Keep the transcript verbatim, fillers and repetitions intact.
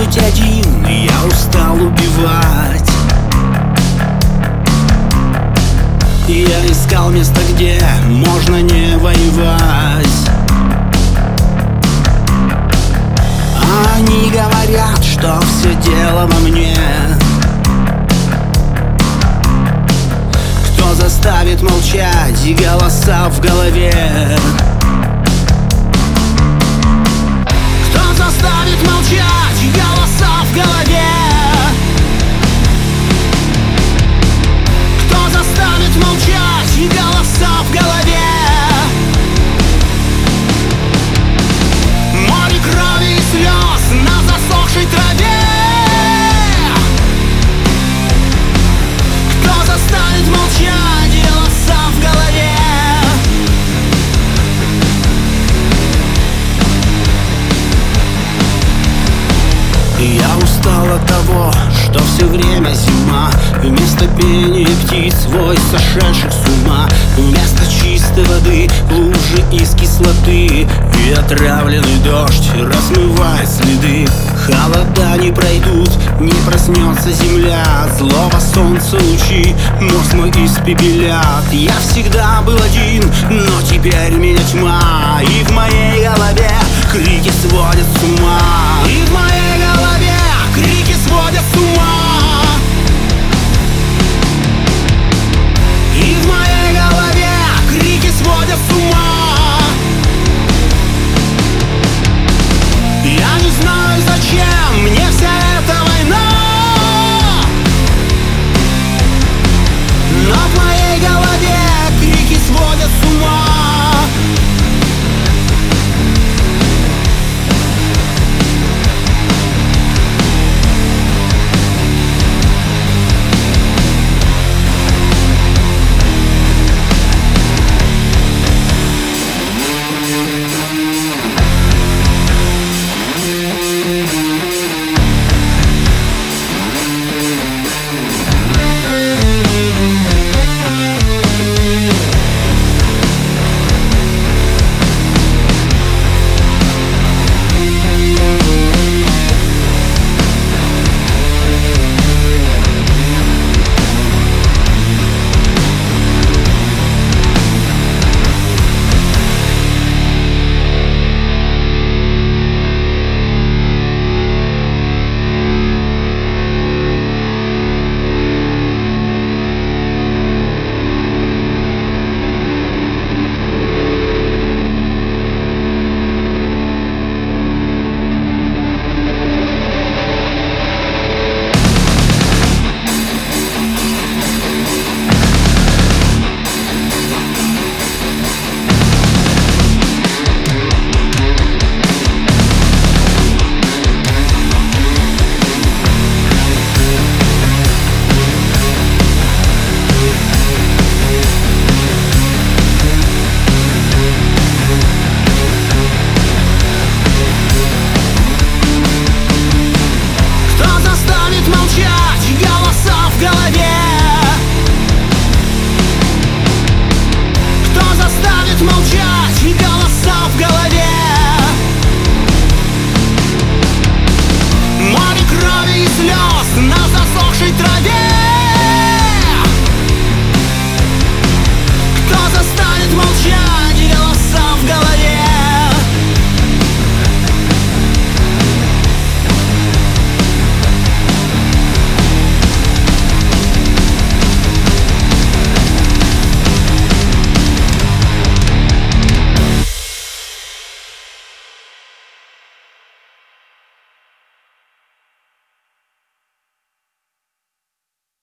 быть один, я устал убивать. Я искал место, где можно не воевать. Они говорят, что все дело во мне. Кто заставит молчать и голоса в голове? Кто заставит молчать и голоса в голове? Кто заставит молчать и голоса в голове? Море крови и слез на засохшей траве. Кто заставит молчать и голоса в голове? Я устал от того, что все время зима. Вместо пения птиц вой сошедших с ума. Вместо чистой воды лужи из кислоты. И отравленный дождь размывает следы. Холода не пройдут, не проснется земля. Злого солнца лучи мозг мой испепелят. Я всегда был один, но теперь меня тьма.